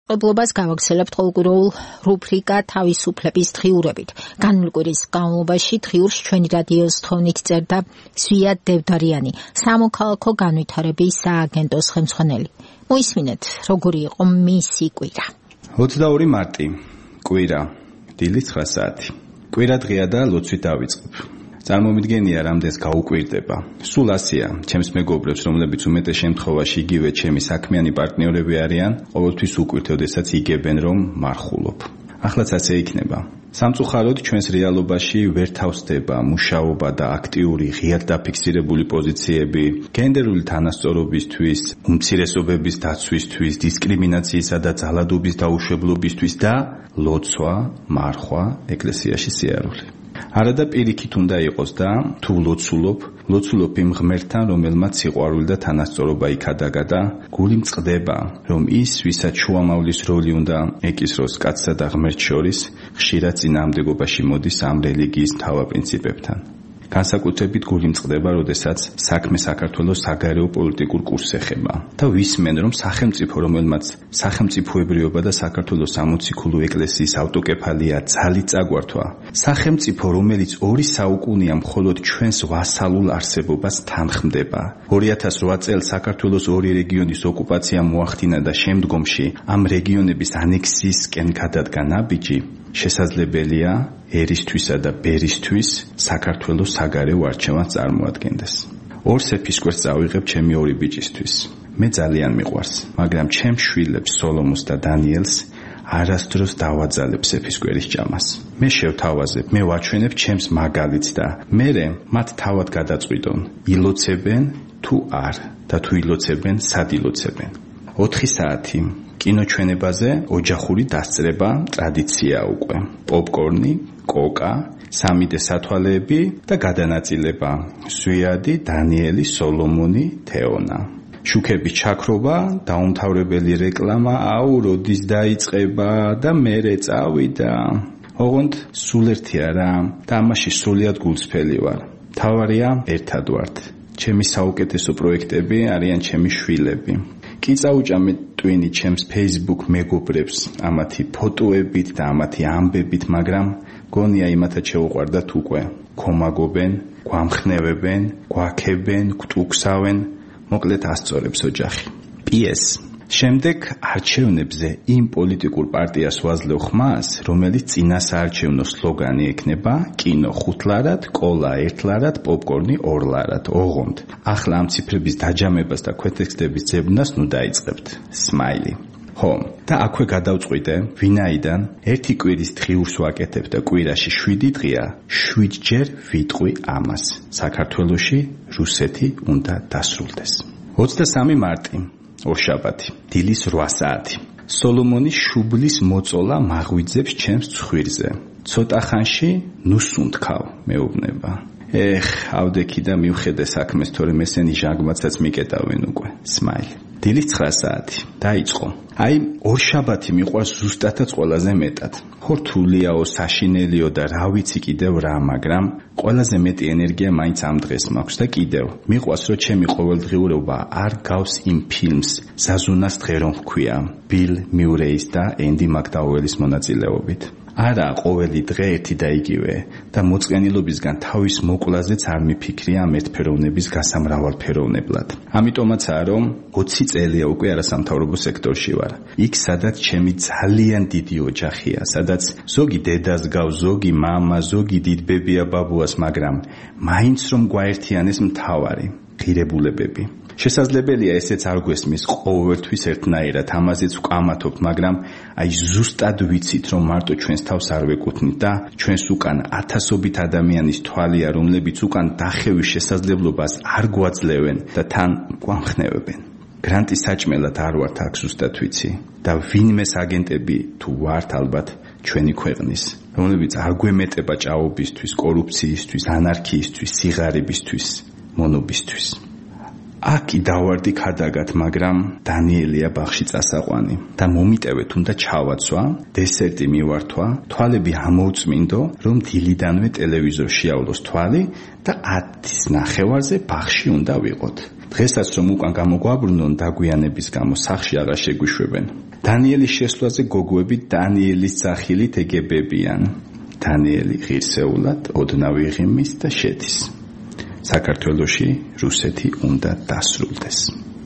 Ყიდულობას გავაგრძელებთ ყოველკვირეულ რუბრიკა თავისუფლების დღიურებით. განვლ კვირის განმავლობაში დღიურს ჩვენი რადიოს თხოვნით წერდა ზვია დევდარიანი, სამოქალაქო განვითარების სააგენტოს ხელმძღვანელი. მოისმინეთ, როგორი იყო მისი კვირა. 22 მარტი, კვირა, დილის 9 საათი. კვირა დღეა და ლოცვით დავიწყებ. წარმომიდგენია, რამდენს გაუკვირდება. სულ ასეა, ჩემს მეგობრებს, რომლებიც უმეტეს შემთხვევაში იგივე ჩემი საქმიანი პარტნიორები არიან, ყოველთვის უკვირთ, როდესაც იგებენ, რომ მარხულობ. ახლაც ასე იქნება. სამწუხაროდ ჩვენს რეალობაში ვერ თავსდება მუშაობა და აქტიური, ღიად დაფიქსირებული პოზიციები, გენდერული თანასწორობისთვის, უმცირესობების დაცვისთვის, დისკრიმინაციისა და ძალადობის დაუშვებლობისთვის და ლოცვა, მარხვა, ეკლესიაში სიარული. არადა პირიქით უნდა იყოს და თუ ლოცულობ იმ ღმერთთან, რომელმაც სიყვარული და თანასწორობა იქადაგა და გული მწყდება, რომ ის, ვისაც შუამავლის როლი უნდა ეკისროს კაცსა და ღმერთს შორის, ხშირად წინააღმდეგობაში მოდის ამ რელიგიის მთავარ პრინციპებთან. განსაკუთრებით გული მწყდება, როდესაც საქმე საქართველოს საგარეო პოლიტიკურ კურსს ეხება და ვისმენ, რომ სახელმწიფო, რომელმაც სახელმწიფოებრიობა და საქართველოს სამოციქულო ეკლესიის ავტოკეფალია ძალით წაგვართვა, სახელმწიფო, რომელიც 2 საუკუნეა მხოლოდ ჩვენს ვასალურ არსებობას თანხმდება. 2008 წელს საქართველოს 2 რეგიონის ოკუპაცია მოახდინა და შემდგომში ამ რეგიონების ანექსიისკენ გადადგა ნაბიჯი, შესაძლებელია ერისთვისა და ბერისთვის საქართველოს საგარეო არჩევანს წარმოადგენდეს. 2 სეფისკვერს წავიღებ ჩემი 2 ბიჭისთვის. მე ძალიან მიყვარს, მაგრამ ჩემს შვილებს სოლომონს და დანიელს არასდროს დავაძალებ სეფისკვერის ჭამას. მე შევთავაზებ, მე ვაჩვენებ ჩემს მაგალითს და მერე მათ თავად გადაწყვიტონ, ილოცებენ თუ არ და თუ ილოცებენ, სად ილოცებენ. 4 საათი კინოჩვენებაზე ოჯახური დასწრება ტრადიციაა უკვე. პოპკორნი, კოკა, 3D სათვალეები და გადანაწილება. ზვიადი, დანიელი, სოლომონი, თეონა. შუქების ჩაქრობა, დაუმთავრებელი რეკლამა, აუ, როდის დაიწყება და მერე წავიდა. ოღონდ სულ ერთი არა და ამაში სრულიად გულწრფელი ვარ. თავარია ერთად ვართ. ჩემი საუკეთესო პროექტები არიან ჩემი შვილები. კი წაუჭამე ტვინი ჩემს Facebook მეგობრებს ამათი ფოტოებით და ამათი ამბებით, მაგრამ გონია იმათაც შეუყვარდათ უკვე. ქომაგობენ, გვამხნევებენ, გვაქებენ, გვტუქსავენ, მოკლედ ასწორებს ოჯახი. PS. შემდეგ არჩევნებზე იმ პოლიტიკურ პარტიას ვაძლევ ხმას, რომელიც წინასაარჩევნო სლოგანი ექნება კინო 5 ლარად, კოლა 1 ლარად, პოპკორნი 2 ლარად. ოღონდ ახლა ამ ციფრების დაჯამებას და ქვეტექსტების ძებნას ნუ დაიწყებთ. სმაილი. ხო, და აქვე გადავწყვიტე, ვინაიდან 1 კვირის დღიურს ვაკეთებ და კვირაში 7 დღეა, 7 ჯერ ვიტყვი ამას. საქართველოში რუსეთი უნდა დასრულდეს. 23 მარტი, ორშაბათი, დილის 8 საათი. სოლომონის შუბლის მოწოლა მაღვიძებს ჩემს ცხვირზე. ცოტა ხანში ნუ სუნთქავ, მეუბნება. ავდექი და მივხედე საქმეს, თორემ ესენი ჟანგბადსაც მიკეტავენ უკვე. სმაილი. დილის 9 საათი. დაიწყო. აი, ორშაბათი მიყვარს ზუსტადაც ყველაზე მეტად. ხო რთულიაო, საშინელიო და რა ვიცი კიდევ რა, მაგრამ ყველაზე მეტი ენერგია მაინც ამ დღეს მაქვს და კიდევ მიყვარს, რომ ჩემი ყოველდღიურობა არ გავს იმ ფილმს ზაზუნას დღე რომ ჰქვია, ბილ მიურეის და ენდი მაკდაუელის მონაწილეობით. არა, ყოველი დღე ერთი და იგივე და მოწყენილობისგან თავის მოკლაზეც არ მიფიქრია ამ ერთფეროვნების გასამრავალფეროვნებლად. ამიტომაცაა, რომ 20 წელია უკვე არასამთავრობო სექტორში ვარ. იქ, სადაც ჩემი ძალიან დიდი ოჯახია, სადაც ზოგი დედას გავს, ზოგი მამა, ზოგი დიდბებია ბაბუას, მაგრამ მაინც რომ გვაერთიანეს მთავარი ღირებულებები. შესაძლებელია ესეც არ გვესმის ყოველთვის ერთნაირად, ამაზეც ვკამათობთ, მაგრამ აი ზუსტად ვიცით, რომ მარტო ჩვენს თავს არ ვეკუთვნით და ჩვენს უკან ათასობით ადამიანის თვალია, რომლებიც უკან დახევის შესაძლებლობას არ გვაძლევენ და თან გვამხნევებენ. გრანტის საჭმელად არ ვართ აქ ზუსტად ვიცი და ვინმეს აგენტები თუ ვართ ალბათ ჩვენი ქვეყნის, რომლებიც არ გვემეტება ჭაობისთვის, კორუფციისთვის, ანარქიისთვის, სიღარიბისთვის, მონობისთვის. აკი დავარდი ქადაგათ, მაგრამ დანიელია ბაღში წასაყვანი და მომიტევეთ უნდა ჩავაცვა, დესერტი მივართვა, თვალები ამოუწმინდო, რომ დილიდანვე ტელევიზორშიავლოს თვალი და 10:30-ზე ბაღში უნდა ვიყოთ. დღესაც რომ უკან გამოგვაბრუნონ დაგვიანების გამო, სახლში აღარ შეგვიშვებენ. დანიელის შესვლაზე გოგოები დანიელის სახილით ეგებებიან. დანიელი ღირსეულად ოდნავ იღიმის და შედის. საქართველოში რუსეთი უნდა დასრულდეს.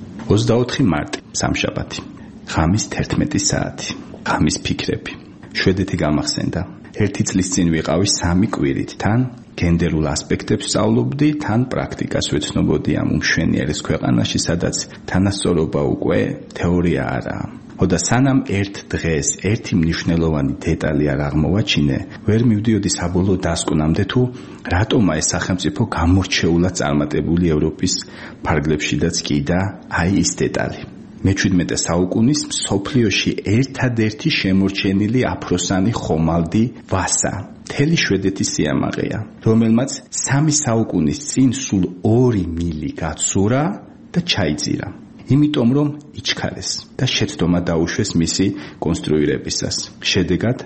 24 მარტი, სამშაბათი. ღამის 11 საათი. ღამის ფიქრები. შვედეთი გამახსენდა. 1 წლის წინ ვიყავი 3 კვირით, თან გენდერულ ასპექტებს სწავლობდი, თან პრაქტიკას ვეცნობოდი ამ უმშვენიერეს ქვეყანაში, სადაც თანასწორობა უკვე თეორია არაა. ხოდა სანამ ერთ დღეს ერთი მნიშვნელოვანი დეტალი არ აღმოვაჩინე, ვერ მივდიოდი საბოლოო დასკვნამდე თუ რატომა ეს სახელმწიფო გამორჩეულად წარმატებული ევროპის ფარგლებშიდაც კი და აი ის დეტალი. მე-17 საუკუნის მსოფლიოში ერთადერთი შემორჩენილი აფროსანი ხომალდი ვასა, მთელი შვედეთის სიამაყეა, რომელმაც 3 საუკუნის წინ სულ 2 მილი გაცურა და ჩაიძირა. იმიტომ რომ იჩქარეს და შეცდომა დაუშვეს მისი კონსტრუირებისას. შედეგად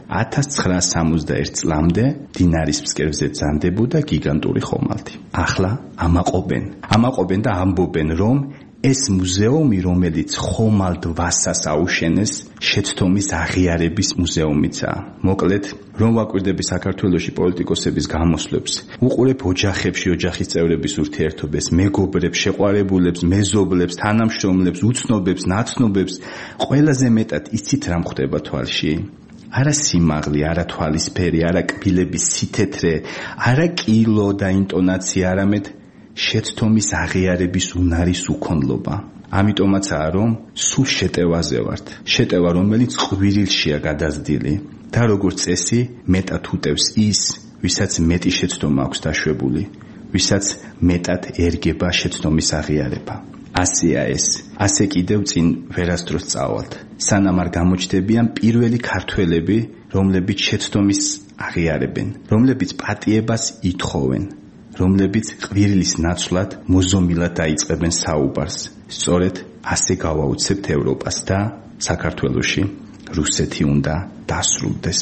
1961 წლამდე დინარის ფსკერზე ძანდებოდა გიგანტური ხომალდი. ახლა ამაყობენ და ამბობენ, რომ ეს მუზეუმი, რომელიც ხომალდ ვასას აუშენეს, შეცდომის აღიარების მუზეუმიცაა. მოკლედ, რომ ვაკვირდები საქართველოში პოლიტიკოსების გამოსვლებს, უყურებ ოჯახებში ოჯახის წევრების ურთიერთობებს, მეგობრებს, შეყვარებულებს, მეზობლებს, თანამშრომლებს, უცნობებს, ნაცნობებს, ყველაზე მეტად იცით რა მხდება თვალში? არა სიმაღლე, არა თვალისფერი, არა კბილების სითეთრე, არა კილო და ინტონაცია, არამედ შეცდომის აღიარების უნარის უქონლობა. ამიტომაცაა, რომ სულ შეტევაზე ვართ. შეტევა, რომელიც ყვირილშია გადაზრდილი და როგორც წესი, მეტად უტევს ის, ვისაც მეტი შეცდომა აქვს დაშვებული, ვისაც მეტად ერგება შეცდომის აღიარება. ასეა ეს. ასე კიდევ წინ ვერასდროს წავალთ. სანამ არ გამოჩნდებიან პირველი ქართველები, რომლებიც შეცდომის აღიარებენ, რომლებიც პატიებას ითხოვენ, რომლებიც ყვირილის ნაცვლად მოზომილად დაიწყებენ საუბარს. სწორედ ასე გავაუცებთ ევროპას და საქართველოში რუსეთი უნდა დასრულდეს.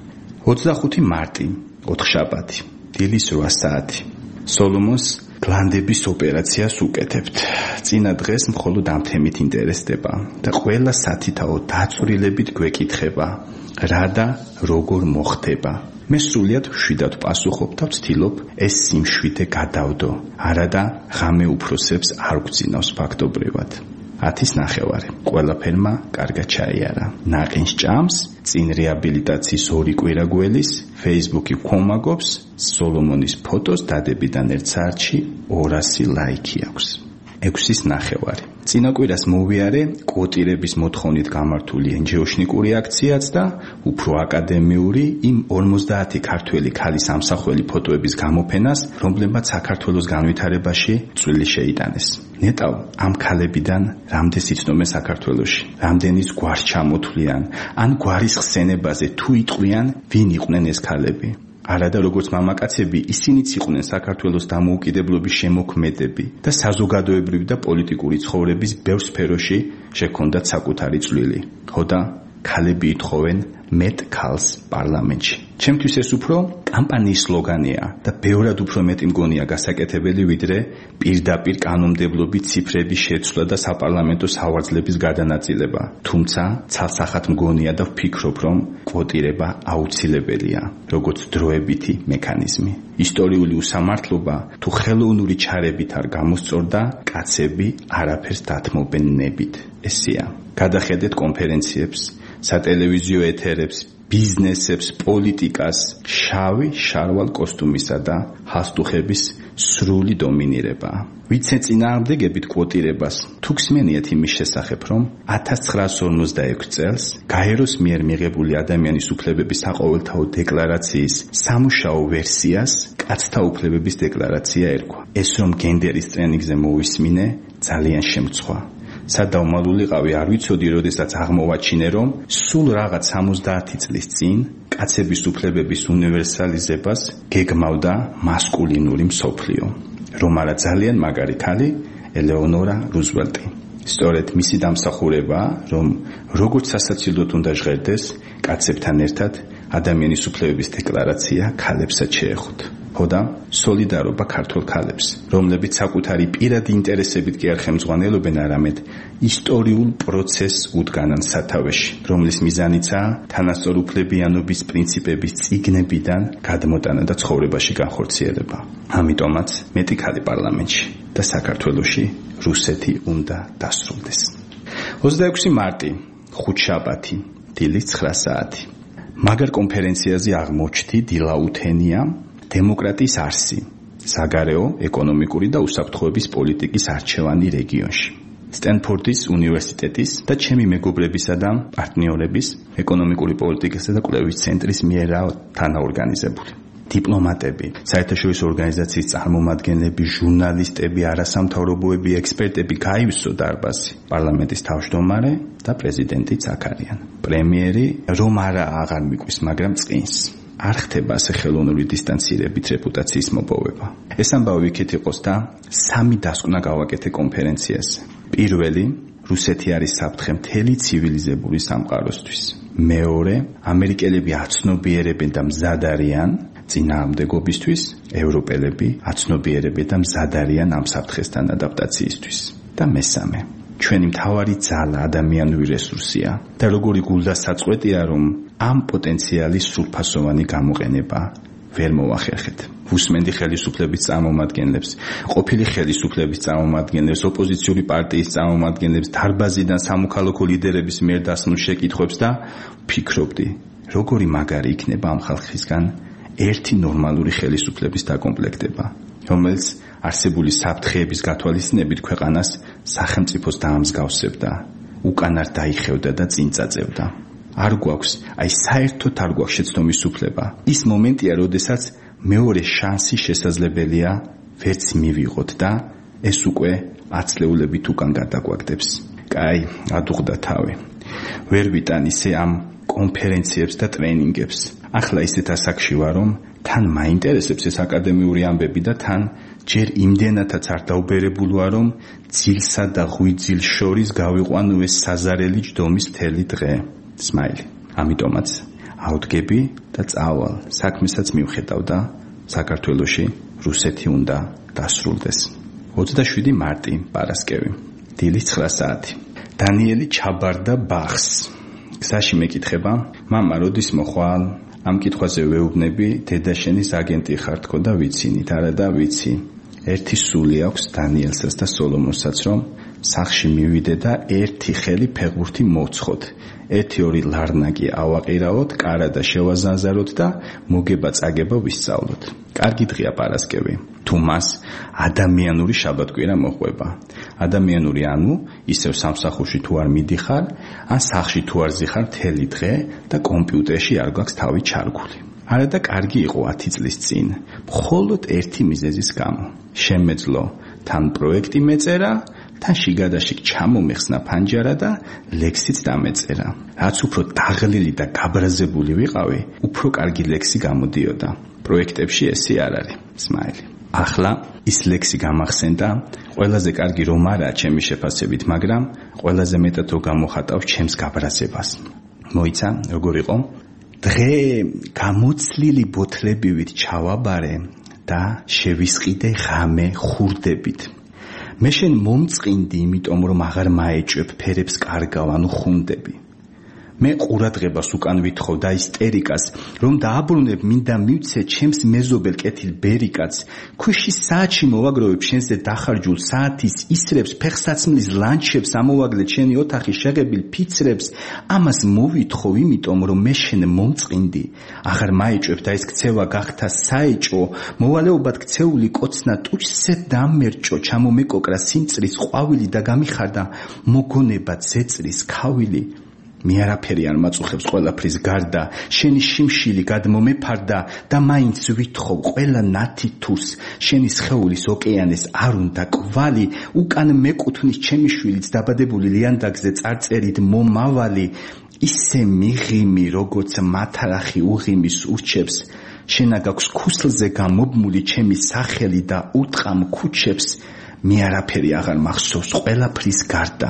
25 მარტი, ოთხშაბათი, დილის 8 საათი. სოლომონს გლანდების ოპერაციას უკეთებთ. წინა დღეს მხოლოდ ამ თემით ინტერესდება და ყველა სათითაო დაწვრილებით გვეკითხება, რა და როგორ მოხდება. მე სრულიად შვიდად პასუხობ და ვცდილობ ეს სიმშვიდე გადავდო. არა და ღამე უფროსებს არ გვძინავს ფაქტობრივად. 10:09. ყველაფერმა კარგად ჩაიარა. ნაყინს ჭამს, წინ რეაბილიტაციის 2 კვირა გველის, Facebook-ი ვქომაგობს, სოლომონის ფოტოს დადებიდან 1 საათში 200 ლაიქი აქვს. 6:09. წინა კვირას მოვიარე კვოტირების მოთხოვნით გამართული ენჯეოშნიკური აქციაც და უფრო აკადემიური იმ 50 ქართველი ქალის ამსახველი ფოტოების გამოფენას, რომლებმაც საქართველოს განვითარებაში წვლილი შეიტანეს. ნეტავ ამ ქალებიდან რამდენს იცნობენ საქართველოში, რამდენიც გვარს ჩამოთვლიან, ან გვარის ხსენებაზე თუ იტყვიან, ვინ იყვნენ ეს ქალები. არადა როგორც მამაკაცები, ისინიც იყვნენ საქართველოს დამოუკიდებლობის შემოქმედები და საზოგადოებრივი და პოლიტიკური ცხოვრების ბევრ სფეროში შექონდათ საკუთარი წვლილი. ხოდა ქალები ითხოვენ მეტ ქალს პარლამენტში. ჩემთვის ეს უფრო კამპანიის სლოგანია და ბევრად უფრო მეტი მგონია გასაკეთებელი, ვიდრე პირდაპირ კანონმდებლობის ციფრების შეცვლა და საპარლამენტო სავარძლების გადანაწილება. თუმცა ცალსახად მგონია და ვფიქრობ, რომ კვოტირება აუცილებელია, როგორც დროებითი მექანიზმი. ისტორიული უსამართლობა თუ ხელოვნური ჩარებით არ გამოსწორდა, კაცები არაფერს დათმობენ ნებით. ესეა. გადახედეთ კონფერენციებს, სატელევიზიო ეთერებს, ბიზნესებს, პოლიტიკას, შავი შარვალ კოსტუმისა და ჰალსტუხების სრული დომინირება. ვიცე წინააღმდეგებით კვოტირებას, თუ გსმენიათ იმის შესახებ, რომ 1946 წელს გაეროს მიერ მიღებული ადამიანის უფლებების საყოველთაო დეკლარაციის სამუშაო ვერსიას კაცთა უფლებების დეკლარაცია ერქვა. ეს რომ გენდერის ტრენინგზე მოვისმინე, ძალიან შემცვა. სადავმალულიყავი არ ვიცოდი, როდესაც აღმოვაჩინე, რომ სულ რაღაც 70 წლის წინ კაცების უფლებების უნივერსალიზებას გეგმავდა მასკულინური მსოფლიო. რომ არა ძალიან მაგარი ქალი ელეონორა რუზველტი. სწორედ მისი დამსახურებაა, რომ როგორც სასაცილოდ უნდა ჟღერდეს, კაცებთან ერთად ადამიანის უფლებების დეკლარაცია ქალებსაც შეეხოთ. ხოდა სოლიდარობა ქართულ ქალებს, რომლებიც საკუთარი პირადი ინტერესებით კი არ ხელმძღვანელობენ, არამედ ისტორიულ პროცესს უდგანან სათავეში, რომლის მიზანიცაა თანასწორუფლებიანობის პრინციპების წიგნებიდან გადმოტანა და ცხოვრებაში განხორციელება. ამიტომაც მეტი ქალი პარლამენტში და საქართველოში რუსეთი უნდა დასრულდეს. 26 მარტი, ხუთშაბათი, დილის 9 საათი. მაგარ კონფერენციაზე აღმოჩნდი დილაუთენია დემოკრატიის არსი, საგარეო, ეკონომიკური და უსაფრთხოების პოლიტიკის არჩევანი რეგიონში. სტენფორდის უნივერსიტეტის და ჩემი მეგობრებისა და პარტნიორების ეკონომიკური პოლიტიკისა და კვლევის ცენტრის მიერ თანაორგანიზებული. დიპლომატები, საერთაშორისო ორგანიზაციის წარმომადგენლები, ჟურნალისტები, არასამთავრობოები, ექსპერტები გაივსო დარბაზი. პარლამენტის თავმჯდომარე და პრეზიდენტი ზაქარიანი. პრემიერი რომ აღარ მიყვის, მაგრამ წინს. არ ხდება ასე ხელოვნური დისტანცირებით რეპუტაციის მოპოვება. ეს ამბავი იქით იყოს და 3 დასკვნა გავაკეთე კონფერენციაზე. პირველი, რუსეთი არის საფრთხე მთელი ცივილიზებული სამყაროსთვის. მეორე, ამერიკელები აცნობიერებენ და მზად არიან წინააღმდეგობისთვის, ევროპელები აცნობიერებენ და მზად არიან ამ საფრთხესთან ადაპტაციისთვის. და მესამე, ჩვენი მთავარი ძალა ადამიანური რესურსია და როგორი გულდასაწყვეტია, რომ ამ პოტენციალის სრულფასოვანი გამოყენება ვერ მოახერხეთ. უსმენდი ხელისუფლების წარმომადგენლებს, ყოფილი ხელისუფლების წარმომადგენლებს, ოპოზიციური პარტიის წარმომადგენლებს, დარბაზიდან სამოქალაქო ლიდერების მიერ დასმულ შეკითხვებს და ვფიქრობდი, როგორი მაგარი იქნება ამ ხალხისგან ერთი ნორმალური ხელისუფლების დაკომპლექტება, რომელიც არსებული საფრთხეების გათვალისწინებით ქვეყანას სახელმწიფოს დაამსგავსებდა, უკანარ დაიხევდა და წინ წაწევდა. არ გვაქვს, საერთოდ არ გვაქვს შეცდომის უფლება. ის მომენტია, როდესაც მეორე შანსი შესაძლებელია ვერც მივიღოთ და ეს უკვე აცლეულებით უკან გადაგვაგდებს. კაი, ადუღდა თავი. ვერ ვიტან ისე ამ კონფერენციებს და ტრენინგებს. ახლა ისეთ ასაკში ვარ, რომ თან მაინტერესებს ეს აკადემიური ამბები და თან ჯერ იმდენათაც არ დაუბერებულ ვარ, რომ ძილსა და ღვიძლ შორის გავიყვანო ეს საზარელი ჯდომის მთელი დღე. სმაილი. ამიტომაც ავდგები და წავალ. საქმესაც მივხედავ და საქართველოში რუსეთი უნდა დასრულდეს. 27 მარტი, პარასკევი, დილის 9 საათი. დანიელი ჩაბარდა ბახს. გზაში მეკითხება, მამა, როდის მოხვალ? ამ კითხვაზე ვეუბნები, დედაშენის აგენტი ხარ თქო და ვიცინით, არა და ვიცი. ერთი სული აქვს დანიელსაც და სოლომონსაც, რომ სახში მივიდე და ერთი ხელი ფეხბურთი მოცხოთ. 1-2 ლარნაკი ავაყირავოთ, კარა და შევაზანზაროთ და მოგება წაგება ვისწავლოთ. კარგი დღეა პარასკევი. თუ მას ადამიანური შაბათკვირა მოყვება. ადამიანური ანუ ისევ სამსახურში თუ არ მიდიხარ, ან სახლში თუ არ ზიხარ მთელი დღე და კომპიუტერში არ გვაქვს თავი ჩარგული. არა და კარგი იყო 10 წლის წინ. მხოლოდ ერთი მიზეზის გამო. შემეძლო თან პროექტი მეწერა, თან შიგადაშიგ ჩამომეხსნა ფანჯარა და ლექსიც დამეწერა. რაც უფრო დაღლილი და გაბრაზებული ვიყავი, უფრო კარგი ლექსი გამოდიოდა. პროექტებში ესე არ არის. სმაილი. ახლა ის ლექსი გამახსენდა, ყველაზე კარგი რომ არა ჩემი შეფასებით, მაგრამ ყველაზე მეტად რო გამოხატავს ჩემს გაბრაზებას. მოიცა, როგორ იყო? დღე გამოცლილი ბოთლებივით ჩავაბარე და შევისყიდე ღამე ხურდებით. მე შენ მომწყინდი, იმიტომ რომ აღარ მაეჭვებ ფერებს კარგავ, ანუ ხუნდები. მე ყურადღებას უკან ვითხოვ და ისტერიკას, რომ დააბრუნებ მინდა მივცე ჩემს მეზობელ კეთილ ბერიკაც, ქვიშის საათში მოვაგროვებ შენზე დახარჯულ საათის ისრებს, ფეხსაცმლის ლანჩებს, ამოვაგლე ჩემი ოთახის შეღებილ ფიცრებს, ამას მოვითხოვ, იმიტომ რომ მე შენ მომწყინდი, აღარ მაეჭვებ და ეს ქცევა გახთა საეჭო, მოვალეობად ქცეული კოცნა ტუჩზე დამერჭო, ჩამომეკოკრა სიმწრის ყვავილი და გამიხარდა მოგონება ძეწრის ქავილი. მე არაფერი არ მაწუხებს ყველაფრის გარდა, შენი შიმშილი გადმომეფარდა და მაინც ვითხოვ ყველა ნათი თურს, შენი სხეულის ოკეანეს არ უნდა კვალი, უკან მეკუთვნის ჩემი შვილიც დაბადებული ლიანდაგზე წარწერით მომავალი, ისე მიღიმი, როგორც მათარახი უღიმის ურჩებს, შენა გაქვს ქუსლზე გამობმული ჩემი სახელი და უტყამ ქუჩებს, მე არაფერი აღარ მახსოვს ყველაფრის გარდა,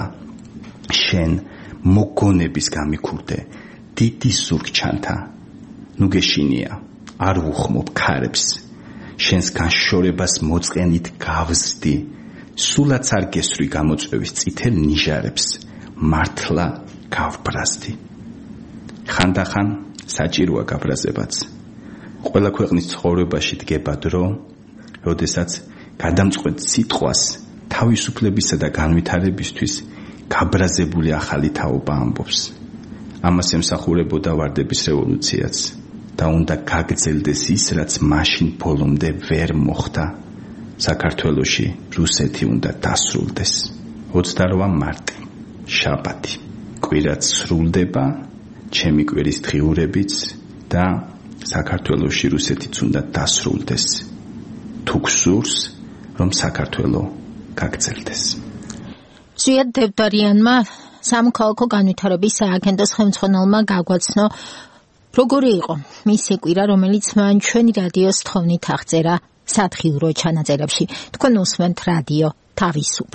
შენ მოგონების გამიქურდე დიდი ზურგჩანთა. ნუ გეშინია, არ ვუხმობ ქარებს, შენს განშორებას მოწყენით გავზდი, სულაც არ გესვრი გამოწვევის წითელ ნიჟარებს, მართლა გავბრაზდი. ხანდახან საჭიროა გაბრაზებაც. ყველა ქვეყნის ცხოვრებაში დგება დრო, როდესაც გადამწყვეტ სიტყვას თავისუფლებისა და განვითარებისთვის გაბრაზებული ახალი თაობა ამბობს. ამას ემსახურებოდა ვარდების რევოლუციაც და უნდა გაგრძელდეს ის, რაც მაშინ ბოლომდე ვერ მოხდა. საქართველოში რუსეთი უნდა დასრულდეს. 28 მარტი, შაბათი. კვირაც სრულდება, ჩემი კვირის დღიურებიც და საქართველოში რუსეთიც უნდა დასრულდეს. თუ გსურს, რომ საქართველო გაგრძელდეს. ზვიად დევდარიანმა სამოქალაქო განვითარების სააგენტოს ხელმძღვანელმა გაგვაცნო, როგორი იყო მისი კვირა, რომელიც მან ჩვენი რადიოს თხოვნით აღწერა სადღიურო ჩანაწერებში. თქვენ უსმენთ რადიო თავისუფლება.